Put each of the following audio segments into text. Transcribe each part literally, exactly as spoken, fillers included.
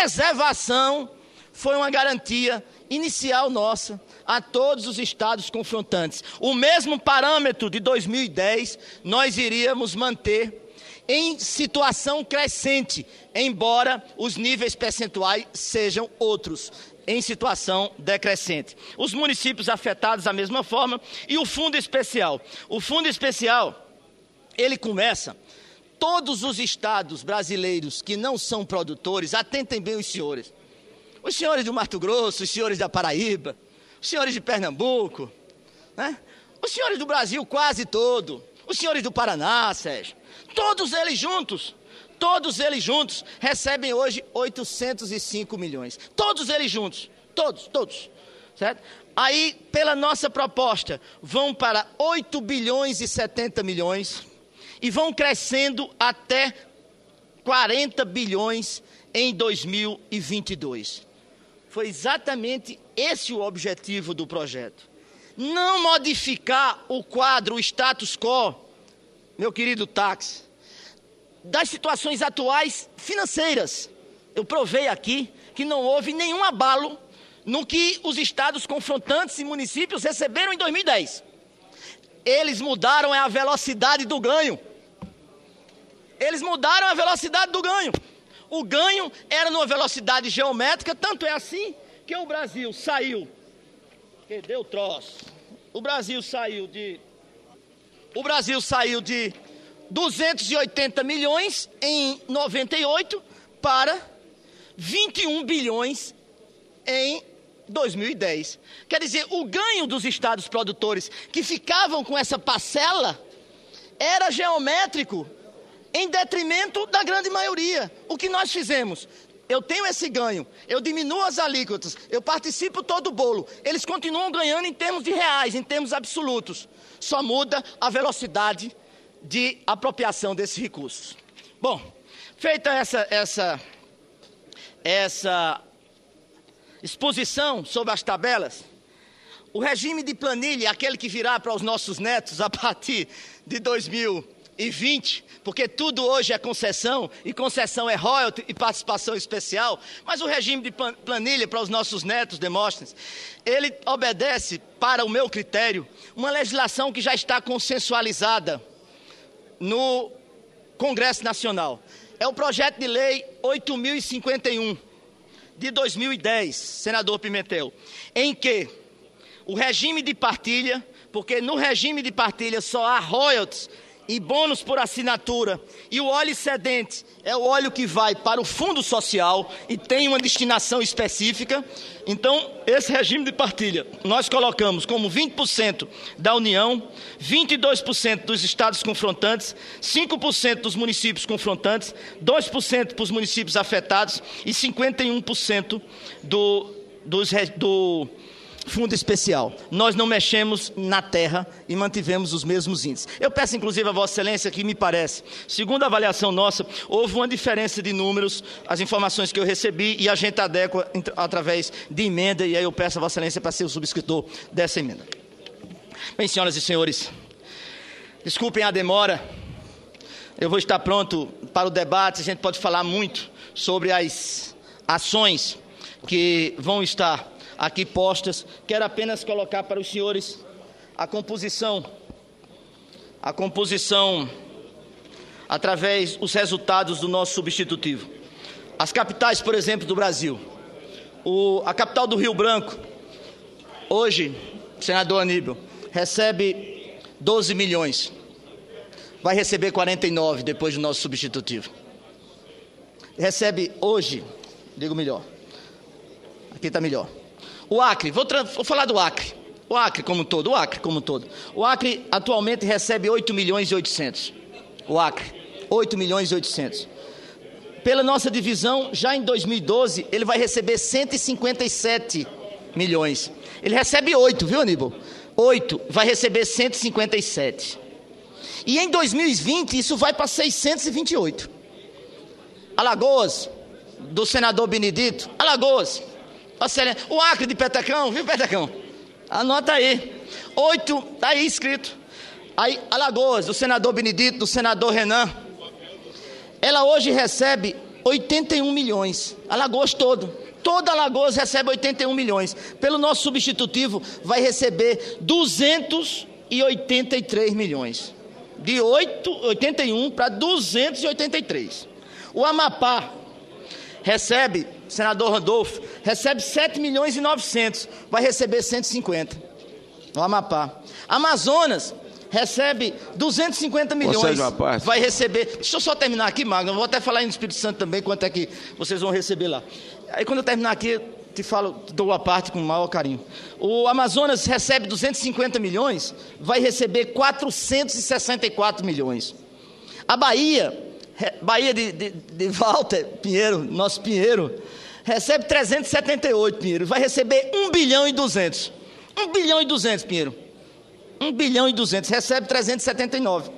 preservação foi uma garantia inicial nossa a todos os estados confrontantes. O mesmo parâmetro de dois mil e dez nós iríamos manter em situação crescente, embora os níveis percentuais sejam outros, em situação decrescente. Os municípios afetados da mesma forma e o fundo especial. O fundo especial, ele começa, todos os estados brasileiros que não são produtores, atentem bem os senhores, os senhores do Mato Grosso, os senhores da Paraíba, os senhores de Pernambuco, né? Os senhores do Brasil quase todo, os senhores do Paraná, Sérgio, todos eles juntos, todos eles juntos recebem hoje oitocentos e cinco milhões. Todos eles juntos, todos, todos, certo? Aí, pela nossa proposta, vão para oito bilhões e setenta milhões e vão crescendo até quarenta bilhões em dois mil e vinte e dois. Foi exatamente esse o objetivo do projeto. Não modificar o quadro, o status quo, meu querido Táxi, das situações atuais financeiras. Eu provei aqui que não houve nenhum abalo no que os estados confrontantes e municípios receberam em dois mil e dez. Eles mudaram a velocidade do ganho. Eles mudaram a velocidade do ganho. O ganho era numa velocidade geométrica, tanto é assim que o Brasil saiu. Que deu troço. O Brasil saiu de... O Brasil saiu de duzentos e oitenta milhões em noventa e oito para vinte e um bilhões em dois mil e dez. Quer dizer, o ganho dos estados produtores que ficavam com essa parcela era geométrico em detrimento da grande maioria. O que nós fizemos? Eu tenho esse ganho, eu diminuo as alíquotas, eu participo todo o bolo. Eles continuam ganhando em termos de reais, em termos absolutos. Só muda a velocidade de apropriação desses recursos. Bom, feita essa, essa, essa exposição sobre as tabelas, o regime de planilha, aquele que virá para os nossos netos a partir de dois mil e vinte, porque tudo hoje é concessão, e concessão é royalty e participação especial, mas o regime de planilha para os nossos netos, Demóstenes, ele obedece, para o meu critério, uma legislação que já está consensualizada no Congresso Nacional. É o projeto de lei oito mil e cinquenta e um, de dois mil e dez, senador Pimentel, em que o regime de partilha, porque no regime de partilha só há royalties e bônus por assinatura, e o óleo excedente é o óleo que vai para o fundo social e tem uma destinação específica. Então, esse regime de partilha, nós colocamos como vinte por cento da União, vinte e dois por cento dos estados confrontantes, cinco por cento dos municípios confrontantes, dois por cento para os municípios afetados e cinquenta e um por cento do, dos, do fundo especial. Nós não mexemos na terra e mantivemos os mesmos índices. Eu peço, inclusive, a Vossa Excelência, que me parece, segundo a avaliação nossa, houve uma diferença de números, as informações que eu recebi, e a gente adequa através de emenda, e aí eu peço a Vossa Excelência para ser o subscritor dessa emenda. Bem, senhoras e senhores, desculpem a demora, eu vou estar pronto para o debate, a gente pode falar muito sobre as ações que vão estar aqui postas. Quero apenas colocar para os senhores a composição, a composição através dos resultados do nosso substitutivo. As capitais, por exemplo, do Brasil. O, a capital do Rio Branco, hoje, senador Aníbal, recebe doze milhões. Vai receber quarenta e nove depois do nosso substitutivo. Recebe hoje, digo melhor, aqui está melhor. O Acre, vou, vou falar do Acre, o Acre como um todo, o Acre como um todo. O Acre atualmente recebe oito milhões e oitocentos. O Acre, oito milhões e oitocentos. Pela nossa divisão, já em dois mil e doze, ele vai receber cento e cinquenta e sete milhões. Ele recebe oito, viu, Aníbal? oito, vai receber cento e cinquenta e sete. E em dois mil e vinte, isso vai para seiscentos e vinte e oito. Alagoas, do senador Benedito, Alagoas. O Acre de Petecão, viu, Petecão? Anota aí. Oito, está aí escrito. Aí, Alagoas, do senador Benedito, do senador Renan. Ela hoje recebe oitenta e um milhões. Alagoas todo. Toda Alagoas recebe oitenta e um milhões. Pelo nosso substitutivo, vai receber duzentos e oitenta e três milhões. De oitenta e um para duzentos e oitenta e três. O Amapá recebe, senador Randolfo, recebe sete milhões e novecentos. Vai receber cento e cinquenta. O Amapá. Amazonas recebe duzentos e cinquenta milhões, vai receber... Deixa eu só terminar aqui, Magno, eu vou até falar em Espírito Santo também, quanto é que vocês vão receber lá. Aí quando eu terminar aqui, eu te falo, te dou a parte com o maior carinho. O Amazonas recebe duzentos e cinquenta milhões, vai receber quatrocentos e sessenta e quatro milhões. A Bahia, Bahia de, de, de Walter Pinheiro, nosso Pinheiro, recebe trezentos e setenta e oito, Pinheiro, vai receber um bilhão e duzentos. um bilhão e duzentos, Pinheiro. um bilhão e duzentos, recebe trezentos e setenta e nove.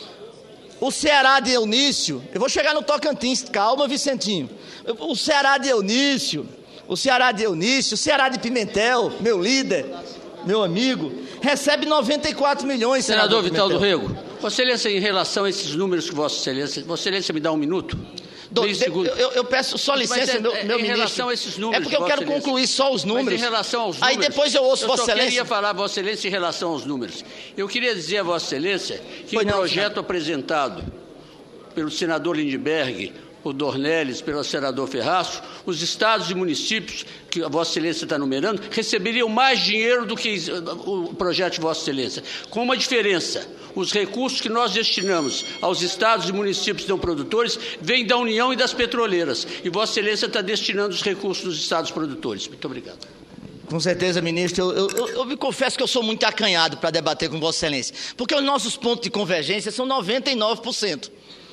O Ceará de Eunício, eu vou chegar no Tocantins, calma, Vicentinho. O Ceará de Eunício, o Ceará de Eunício, o Ceará de Pimentel, meu líder, meu amigo, recebe noventa e quatro milhões. Senador, senador Vital do Rego, Vossa Excelência, em relação a esses números que Vossa Excelência, Vossa Excelência me dá um minuto? Do, de, eu, eu peço só licença, é, meu, meu em ministro. Relação a esses números, é porque eu quero Excelência. concluir só os números. Mas em relação aos números, aí depois eu ouço eu Vossa Excelência. Eu queria falar, Vossa Excelência, em relação aos números. Eu queria dizer a Vossa Excelência que pois o não, projeto senhor. apresentado pelo senador Lindbergh, o Dornelles, pelo senador Ferraço, os estados e municípios que a Vossa Excelência está numerando, receberiam mais dinheiro do que o projeto de Vossa Excelência. Com uma diferença: os recursos que nós destinamos aos estados e municípios não produtores vêm da União e das petroleiras. E Vossa Excelência está destinando os recursos dos estados produtores. Muito obrigado. Com certeza, ministro. Eu, eu, eu, eu me confesso que eu sou muito acanhado para debater com Vossa Excelência, porque os nossos pontos de convergência são noventa e nove por cento.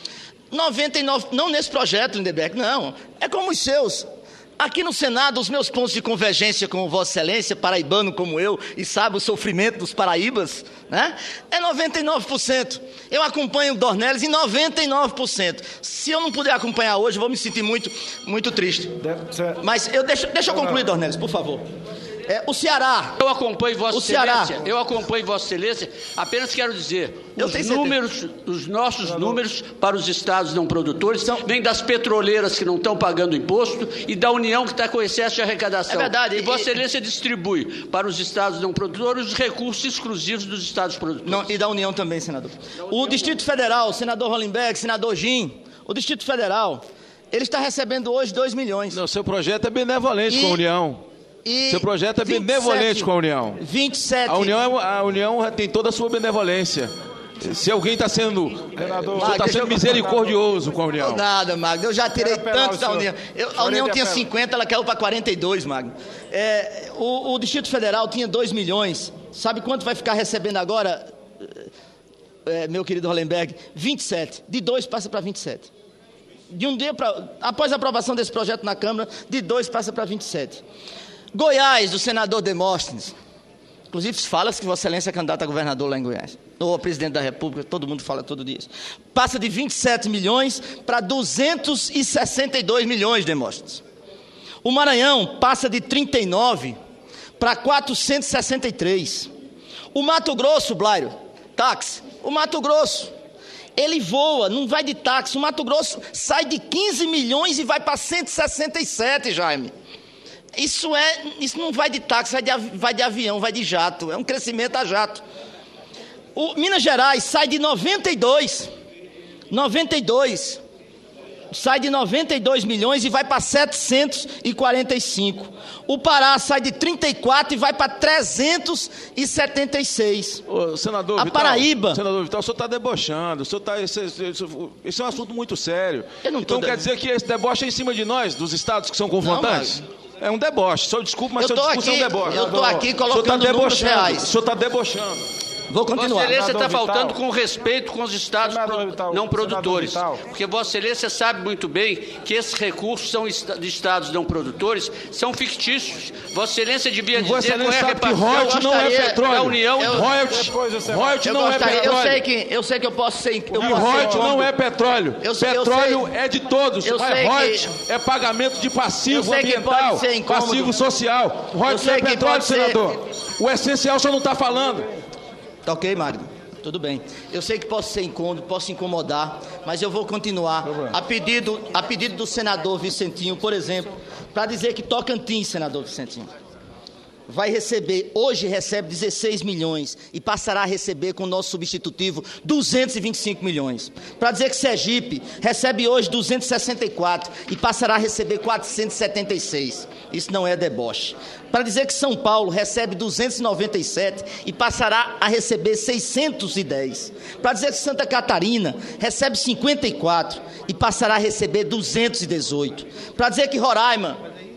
noventa e nove por cento, não nesse projeto, Lindbergh, não. É como os seus. Aqui no Senado, os meus pontos de convergência com Vossa Excelência, paraibano como eu, e sabe o sofrimento dos paraíbas, né? É noventa e nove por cento. Eu acompanho o Dornelles em noventa e nove por cento. Se eu não puder acompanhar hoje, eu vou me sentir muito, muito triste. Mas eu, deixa, deixa eu concluir, Dornelles, por favor. É, o Ceará. Eu acompanho Vossa o Excelência. Ceará. Eu acompanho Vossa Excelência. Apenas quero dizer, eu os números, os nossos não, não. números para os estados não produtores são... vêm das petroleiras que não estão pagando imposto e da União que está com excesso de arrecadação. É verdade. E Vossa Excelência e... distribui para os estados não produtores os recursos exclusivos dos estados produtores. Não, e da União também, senador. O Distrito Federal, o senador Hollenberg, senador Jim, o Distrito Federal, ele está recebendo hoje dois milhões. Não, seu projeto é benevolente e... com a União. E seu projeto é vinte e sete, benevolente com a União. vinte e sete. A União, a União tem toda a sua benevolência. Se alguém está sendo, está sendo misericordioso com a União. Nada, Magno. Eu já tirei tanto da União. Eu, a União tinha cinquenta, ela caiu para quarenta e dois, Magno. É, o, o Distrito Federal tinha dois milhões. Sabe quanto vai ficar recebendo agora, é, meu querido Hollenberg? vinte e sete. De dois passa para vinte e sete. De um dia para... Após a aprovação desse projeto na Câmara, de dois passa para vinte e sete. Goiás, do senador Demóstenes. Inclusive, fala-se que Vossa Excelência é candidato a governador lá em Goiás. Ou a presidente da República, todo mundo fala todo dia. Passa de vinte e sete milhões para duzentos e sessenta e dois milhões, Demóstenes. O Maranhão passa de trinta e nove para quatrocentos e sessenta e três. O Mato Grosso, Blairo, táxi. O Mato Grosso, ele voa, não vai de táxi. O Mato Grosso sai de quinze milhões e vai para cento e sessenta e sete, Jaime. Isso, é, isso não vai de táxi, vai de, vai de avião, vai de jato. É um crescimento a jato. O Minas Gerais sai de noventa e dois. noventa e dois. Sai de noventa e dois milhões e vai para setecentos e quarenta e cinco. O Pará sai de trinta e quatro e vai para trezentos e setenta e seis. Ô, senador a Vital, Paraíba... Senador Vital, o senhor está debochando. O senhor tá, esse, esse, esse é um assunto muito sério. de... Então quer dizer que esse deboche é em cima de nós, dos estados que são confrontantes? Não, mas... É um deboche, só desculpa, mas eu seu discurso aqui, é um deboche. Eu estou aqui colocando tá números reais. O senhor está debochando. Vou continuar. Vossa Excelência está faltando com respeito com os estados pro, Vital, não produtores. Porque Vossa Excelência sabe muito bem que esses recursos são de estados não produtores, são fictícios. Vossa Excelência devia e dizer qual é a repartição royalty não é petróleo. da União. Eu, royalty, royalty não gostaria, é petróleo. Eu sei que eu, sei que eu posso ser... Eu e royalty não é petróleo. Eu, petróleo eu sei, é de todos. Eu é royalty que, é pagamento de passivo ambiental, passivo social. Royalty não é petróleo, senador. O essencial o senhor não está falando. Tá ok, Magno? Tudo bem. Eu sei que posso ser incômodo, posso incomodar, mas eu vou continuar. A pedido, a pedido do senador Vicentinho, por exemplo, para dizer que Tocantins, senador Vicentinho, vai receber, hoje recebe dezesseis milhões e passará a receber com o nosso substitutivo duzentos e vinte e cinco milhões. Para dizer que Sergipe recebe hoje duzentos e sessenta e quatro e passará a receber quatrocentos e setenta e seis. Isso não é deboche. Para dizer que São Paulo recebe duzentos e noventa e sete e passará a receber seiscentos e dez. Para dizer que Santa Catarina recebe cinquenta e quatro e passará a receber duzentos e dezoito. Para dizer que Roraima,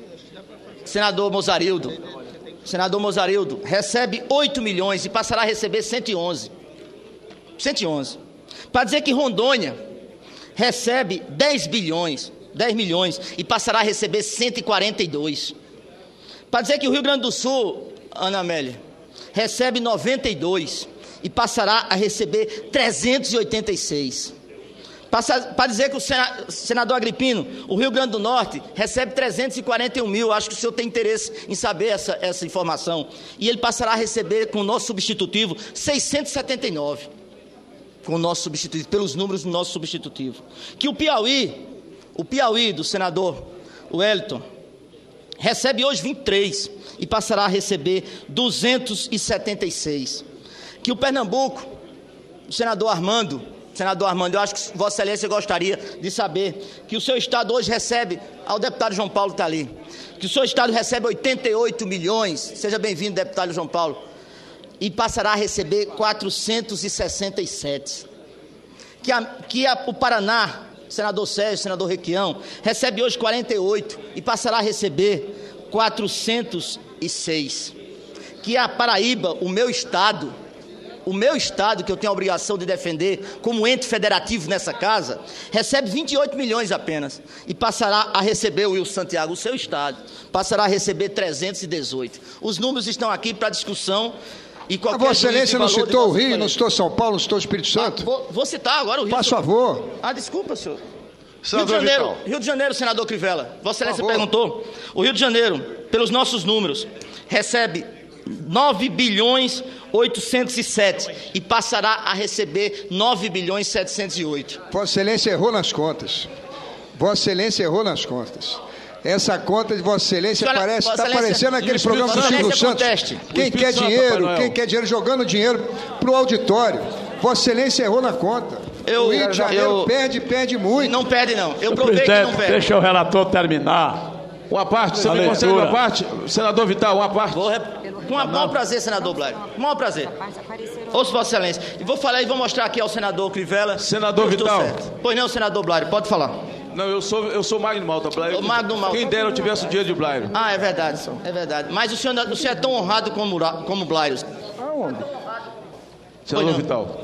senador Mozarildo, senador Mozarildo, recebe oito milhões e passará a receber cento e onze. cento e onze. Para dizer que Rondônia recebe dez bilhões, dez milhões e passará a receber cento e quarenta e dois. Para dizer que o Rio Grande do Sul, Ana Amélia, recebe noventa e dois e passará a receber trezentos e oitenta e seis. Para dizer que o senador Agripino, o Rio Grande do Norte, recebe trezentos e quarenta e um mil. Acho que o senhor tem interesse em saber essa, essa informação. E ele passará a receber, com o nosso substitutivo, seiscentos e setenta e nove. Com o nosso substitutivo, pelos números do nosso substitutivo. Que o Piauí, o Piauí do senador Wellington, recebe hoje vinte e três e passará a receber duzentos e setenta e seis. Que o Pernambuco, o senador Armando, senador Armando, eu acho que Vossa Excelência gostaria de saber que o seu estado hoje recebe, ao deputado João Paulo está ali, que o seu estado recebe oitenta e oito milhões, seja bem-vindo, deputado João Paulo, e passará a receber quatrocentos e sessenta e sete. Que, a, que a, o Paraná, senador Sérgio, senador Requião, recebe hoje quarenta e oito e passará a receber quatrocentos e seis. Que a Paraíba, o meu estado, o meu estado, que eu tenho a obrigação de defender como ente federativo nessa casa, recebe vinte e oito milhões apenas e passará a receber, o Wilson Santiago, o seu estado, passará a receber trezentos e dezoito. Os números estão aqui para discussão. E a Vossa Excelência não citou o Rio, não citou São Paulo, não citou o Espírito Santo? Ah, vou, vou citar agora o Rio. Faz favor. Ah, desculpa, senhor. Senador Rio de Janeiro, Vital. Rio de Janeiro, senador Crivella. Vossa Excelência perguntou. O Rio de Janeiro, pelos nossos números, recebe nove bilhões oitocentos e sete e passará a receber nove bilhões setecentos e oito. Vossa Excelência errou nas contas. Vossa Excelência errou nas contas. Essa conta de Vossa Excelência Senhora, parece, Vossa está parecendo aquele programa do Silvio Santos. Conteste. Quem quer dinheiro, quem quer dinheiro, jogando dinheiro para o auditório. Vossa Excelência errou na conta. Eu, o Rio de Janeiro eu, perde, perde muito. Não perde, não. Eu Senhor provei que não perde. Deixa o relator terminar. Uma parte, você A me leitura. concede uma parte? Senador Vital, uma parte. Vou rep... Com o maior prazer, senador Blair. Com o maior prazer. Ouço Vossa Excelência. E vou falar e vou mostrar aqui ao senador Crivella. Senador Vital. Pois não, senador Blair, pode falar. Não, eu sou, eu sou Magno Malta, Blair. O Magno Malta. Quem dera eu tivesse o dinheiro de Blair. Ah, é verdade, é verdade. Mas o senhor, o senhor é tão honrado como, como Blair. Aonde? Senador Vital.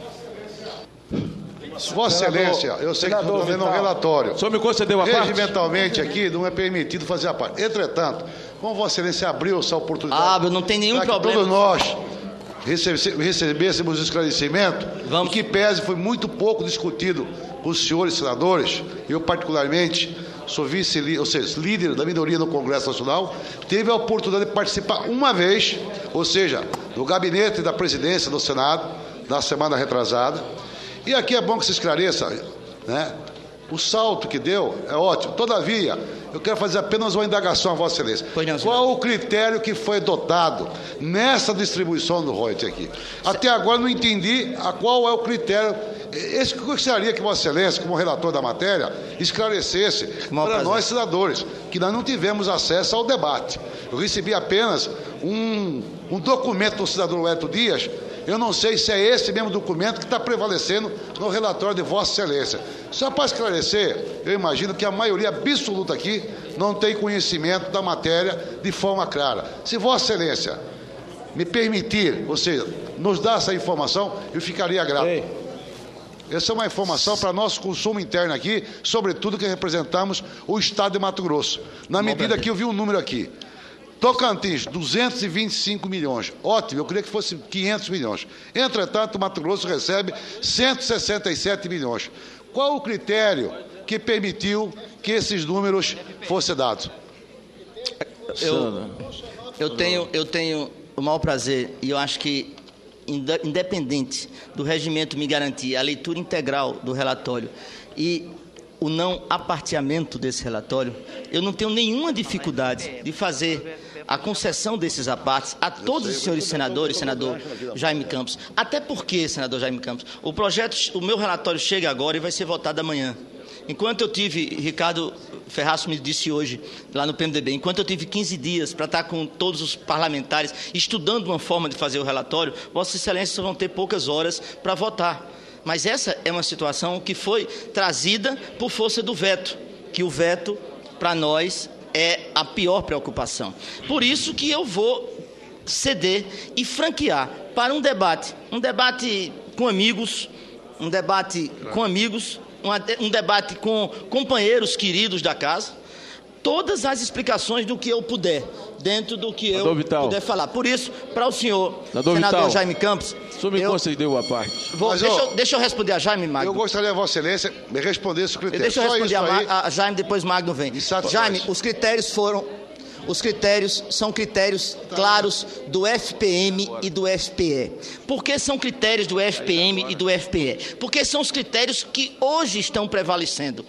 Vossa Excelência, eu sei que estou vendo um relatório. O senhor me concedeu a parte? Regimentalmente aqui não é permitido fazer a parte. Entretanto, como Vossa Excelência abriu essa oportunidade... Ah, não tem nenhum para que problema. todos nós recebe- recebêssemos esclarecimento, Vamos. e que pese foi muito pouco discutido com os senhores senadores, eu particularmente sou vice, ou seja, líder da minoria no Congresso Nacional, teve a oportunidade de participar uma vez, ou seja, no gabinete da presidência do Senado, na semana retrasada. E aqui é bom que se esclareça, né? O salto que deu é ótimo. Todavia, eu quero fazer apenas uma indagação a Vossa Excelência. Qual o critério que foi adotado nessa distribuição do royalties aqui? Até agora não entendi a qual é o critério. Esse que eu gostaria que Vossa Excelência, como relator da matéria, esclarecesse para nós, senadores, que nós não tivemos acesso ao debate. Eu recebi apenas um, um documento do senador Wellington Dias. Eu não sei se é esse mesmo documento que está prevalecendo no relatório de Vossa Excelência. Só para esclarecer, eu imagino que a maioria absoluta aqui não tem conhecimento da matéria de forma clara. Se Vossa Excelência me permitir, ou seja, nos dar essa informação, eu ficaria grato. Ei. Essa é uma informação para nosso consumo interno aqui, sobretudo que representamos o Estado de Mato Grosso. Na medida que eu vi um número aqui. Tocantins, duzentos e vinte e cinco milhões. Ótimo, eu queria que fosse quinhentos milhões. Entretanto, o Mato Grosso recebe cento e sessenta e sete milhões. Qual o critério que permitiu que esses números fossem dados? Eu, eu, tenho, eu tenho o maior prazer, e eu acho que independente do regimento me garantir a leitura integral do relatório e o não aparteamento desse relatório, eu não tenho nenhuma dificuldade de fazer a concessão desses apartes a todos os senhores senadores, senador Jaime Campos. Até porque, senador Jaime Campos, o projeto, o meu relatório chega agora e vai ser votado amanhã. Enquanto eu tive, Ricardo Ferraz me disse hoje, lá no P M D B, enquanto eu tive quinze dias para estar com todos os parlamentares, estudando uma forma de fazer o relatório, Vossa Excelência vão ter poucas horas para votar. Mas essa é uma situação que foi trazida por força do veto, que o veto, para nós, é a pior preocupação. Por isso que eu vou ceder e franquear para um debate, um debate com amigos, um debate com amigos, um debate com companheiros queridos da casa, todas as explicações do que eu puder, dentro do que eu puder falar. Por isso, para o senhor, senador, senador Vital, Jaime Campos... O senhor me eu, concedeu a parte. Vou, Mas, deixa, ó, eu, deixa eu responder a Jaime, Magno. Eu gostaria, Vossa Excelência, me responder esse critério. Deixa eu Só responder isso a, a Jaime, depois Magno vem. Jaime, os critérios foram... Os critérios são critérios claros do F P M e do F P E. Por que são critérios do F P M e do F P E? Porque são os critérios que hoje estão prevalecendo.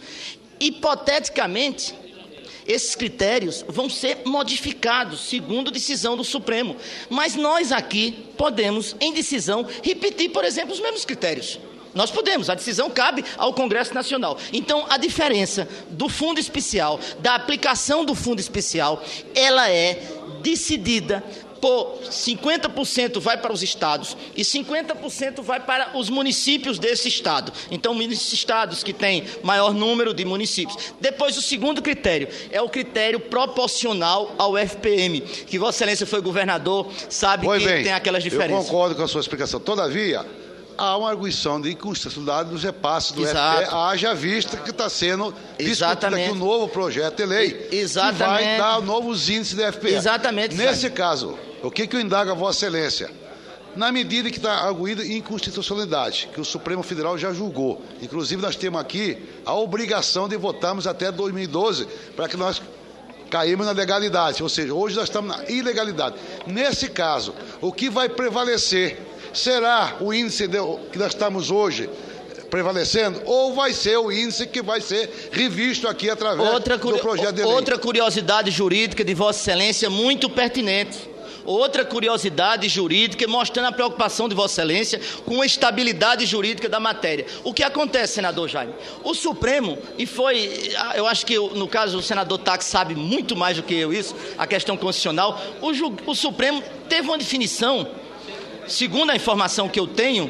Hipoteticamente, esses critérios vão ser modificados segundo decisão do Supremo. Mas nós aqui podemos, em decisão, repetir, por exemplo, os mesmos critérios. Nós podemos, a decisão cabe ao Congresso Nacional. Então, a diferença do fundo especial, da aplicação do fundo especial, ela é decidida por cinquenta por cento vai para os estados e cinquenta por cento vai para os municípios desse estado. Então, estados que têm maior número de municípios. Depois, o segundo critério é o critério proporcional ao F P M, que Vossa Excelência foi governador, sabe pois que bem, tem aquelas diferenças. Eu concordo com a sua explicação. Todavia, há uma arguição de inconstitucionalidade dos repasses do Exato. F P E, haja vista que está sendo Exatamente. discutido aqui um novo projeto de lei Exatamente. que vai dar novos índices de F P E. Exatamente. Nesse Jaime. caso, o que, que eu indago a Vossa Excelência? Na medida que está arguída inconstitucionalidade, que o Supremo Federal já julgou. Inclusive, nós temos aqui a obrigação de votarmos até dois mil e doze para que nós caímos na legalidade. Ou seja, hoje nós estamos na ilegalidade. Nesse caso, o que vai prevalecer? Será o índice de, que nós estamos hoje prevalecendo, ou vai ser o índice que vai ser revisto aqui através outra, do projeto de lei? Outra curiosidade jurídica de Vossa Excelência muito pertinente. Outra curiosidade jurídica mostrando a preocupação de Vossa Excelência com a estabilidade jurídica da matéria. O que acontece, senador Jaime? O Supremo, e foi, eu acho que no caso o senador Tax sabe muito mais do que eu isso, a questão constitucional, o, ju, o Supremo teve uma definição, segundo a informação que eu tenho,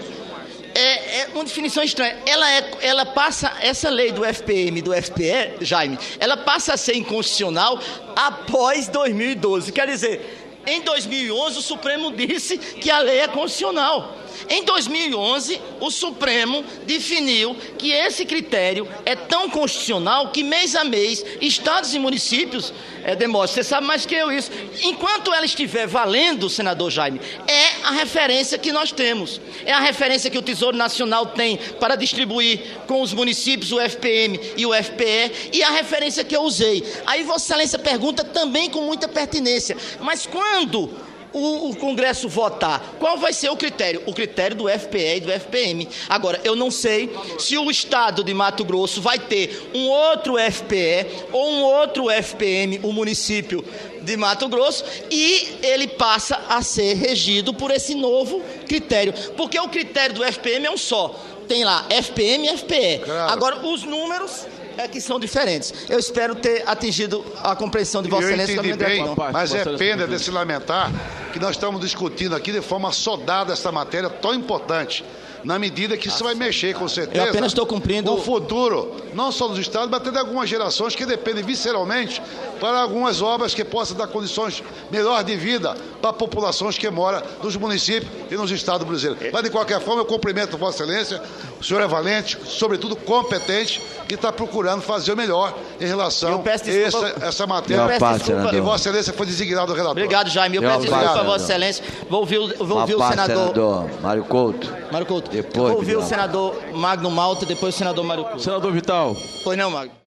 É, é uma definição estranha. Ela, é, ela passa, essa lei do F P M e do F P E, Jaime, ela passa a ser inconstitucional após dois mil e doze. Quer dizer, em dois mil e onze o Supremo disse que a lei é constitucional. Em dois mil e onze, o Supremo definiu que esse critério é tão constitucional que mês a mês, estados e municípios, é, Demóstenes, você sabe mais que eu isso, enquanto ela estiver valendo, senador Jaime, é a referência que nós temos, é a referência que o Tesouro Nacional tem para distribuir com os municípios o F P M e o F P E, e a referência que eu usei. Aí Vossa Excelência pergunta também com muita pertinência, mas quando O, o Congresso votar, qual vai ser o critério? O critério do F P E e do F P M. Agora, eu não sei se o estado de Mato Grosso vai ter um outro F P E ou um outro F P M, o município de Mato Grosso, e ele passa a ser regido por esse novo critério. Porque o critério do F P M é um só. Tem lá F P M e F P E. Claro. Agora, os números é que são diferentes. Eu espero ter atingido a compreensão de Vossa Excelência. Eu entendi bem, mas é pena de se lamentar que nós estamos discutindo aqui de forma sodada essa matéria tão importante, na medida que isso vai mexer, com certeza, eu apenas estou cumprindo o futuro, não só dos estados, mas até de algumas gerações que dependem visceralmente para algumas obras que possam dar condições melhores de vida para populações que moram nos municípios e nos estados brasileiros. Mas, de qualquer forma, eu cumprimento Vossa Excelência, o senhor é valente, sobretudo competente, que está procurando fazer o melhor em relação a essa, essa matéria. Eu peço desculpa. E Vossa Excelência foi designado o relator. Obrigado, Jaime. Eu, eu peço desculpa a Vossa Excelência. Vou ouvir, vou ouvir o senador... senador Mário Couto. Mário Couto. Depois, vou ouvir o senador Magno Malta, depois o senador Mário Couto. Senador Vital. Pois não, Magno.